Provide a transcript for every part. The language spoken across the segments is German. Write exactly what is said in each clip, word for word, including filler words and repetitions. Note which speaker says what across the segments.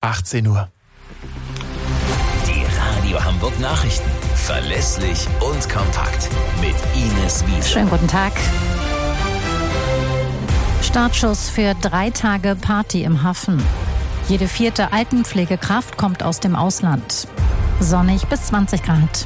Speaker 1: achtzehn Uhr.
Speaker 2: Die Radio Hamburg Nachrichten. Verlässlich und kompakt. Mit Ines Wiese.
Speaker 3: Schönen guten Tag. Startschuss für drei Tage Party im Hafen. Jede vierte Altenpflegekraft kommt aus dem Ausland. Sonnig bis zwanzig Grad.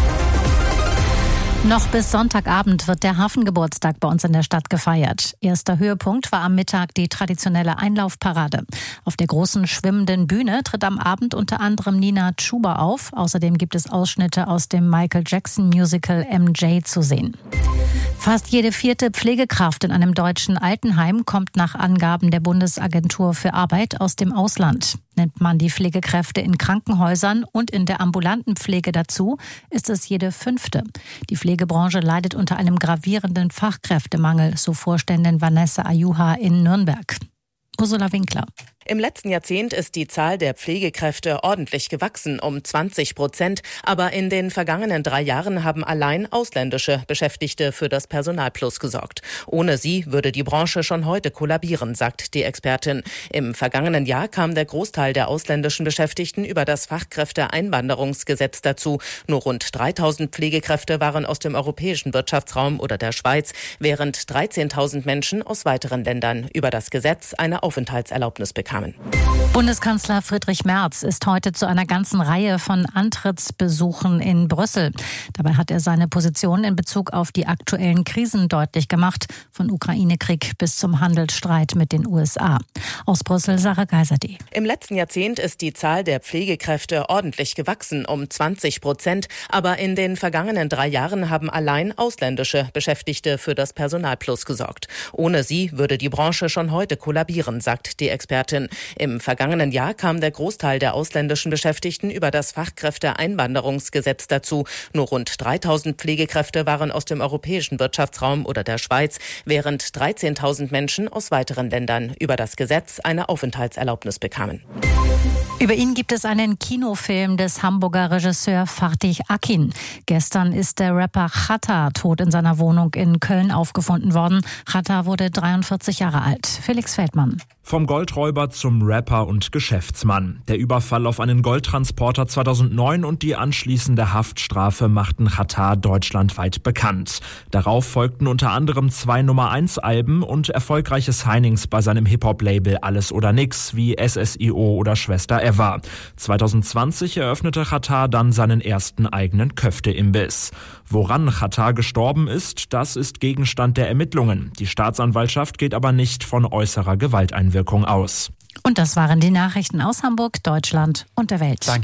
Speaker 3: Noch bis Sonntagabend wird der Hafengeburtstag bei uns in der Stadt gefeiert. Erster Höhepunkt war am Mittag die traditionelle Einlaufparade. Auf der großen schwimmenden Bühne tritt am Abend unter anderem Nina Chuba auf. Außerdem gibt es Ausschnitte aus dem Michael Jackson Musical M J zu sehen. Fast jede vierte Pflegekraft in einem deutschen Altenheim kommt nach Angaben der Bundesagentur für Arbeit aus dem Ausland. Nennt man die Pflegekräfte in Krankenhäusern und in der ambulanten Pflege dazu, ist es jede fünfte. Die Pflegebranche leidet unter einem gravierenden Fachkräftemangel, so Vorständin Vanessa Ayuha in Nürnberg. Ursula Winkler.
Speaker 4: Im letzten Jahrzehnt ist die Zahl der Pflegekräfte ordentlich gewachsen, um zwanzig Prozent. Aber in den vergangenen drei Jahren haben allein ausländische Beschäftigte für das Personalplus gesorgt. Ohne sie würde die Branche schon heute kollabieren, sagt die Expertin. Im vergangenen Jahr kam der Großteil der ausländischen Beschäftigten über das Fachkräfteeinwanderungsgesetz dazu. Nur rund dreitausend Pflegekräfte waren aus dem europäischen Wirtschaftsraum oder der Schweiz, während dreizehntausend Menschen aus weiteren Ländern über das Gesetz eine Aufenthaltserlaubnis bekamen.
Speaker 3: Bundeskanzler Friedrich Merz ist heute zu einer ganzen Reihe von Antrittsbesuchen in Brüssel. Dabei hat er seine Position in Bezug auf die aktuellen Krisen deutlich gemacht, von Ukraine-Krieg bis zum Handelsstreit mit den U S A. Aus Brüssel, Sarah Geiserde.
Speaker 4: Im letzten Jahrzehnt ist die Zahl der Pflegekräfte ordentlich gewachsen, um zwanzig Prozent. Aber in den vergangenen drei Jahren haben allein ausländische Beschäftigte für das Personalplus gesorgt. Ohne sie würde die Branche schon heute kollabieren, sagt die Expertin. Im vergangenen Jahr kam der Großteil der ausländischen Beschäftigten über das Fachkräfteeinwanderungsgesetz dazu. Nur rund dreitausend Pflegekräfte waren aus dem europäischen Wirtschaftsraum oder der Schweiz, während dreizehntausend Menschen aus weiteren Ländern über das Gesetz eine Aufenthaltserlaubnis bekamen.
Speaker 3: Über ihn gibt es einen Kinofilm des Hamburger Regisseurs Fatih Akin. Gestern ist der Rapper Xatar tot in seiner Wohnung in Köln aufgefunden worden. Xatar wurde dreiundvierzig Jahre alt. Felix Feldmann.
Speaker 5: Vom Goldräuber zum Rapper und Geschäftsmann. Der Überfall auf einen Goldtransporter zweitausendneun und die anschließende Haftstrafe machten Xatar deutschlandweit bekannt. Darauf folgten unter anderem zwei Nummer eins Alben und erfolgreiche Signings bei seinem Hip-Hop-Label Alles oder Nix wie S S I O oder Schwester Eva. zweitausendzwanzig eröffnete Xatar dann seinen ersten eigenen Köfte-Imbiss. Woran Xatar gestorben ist, das ist Gegenstand der Ermittlungen. Die Staatsanwaltschaft geht aber nicht von äußerer Gewalteinwirkung aus.
Speaker 3: Und das waren die Nachrichten aus Hamburg, Deutschland und der Welt.
Speaker 1: Danke.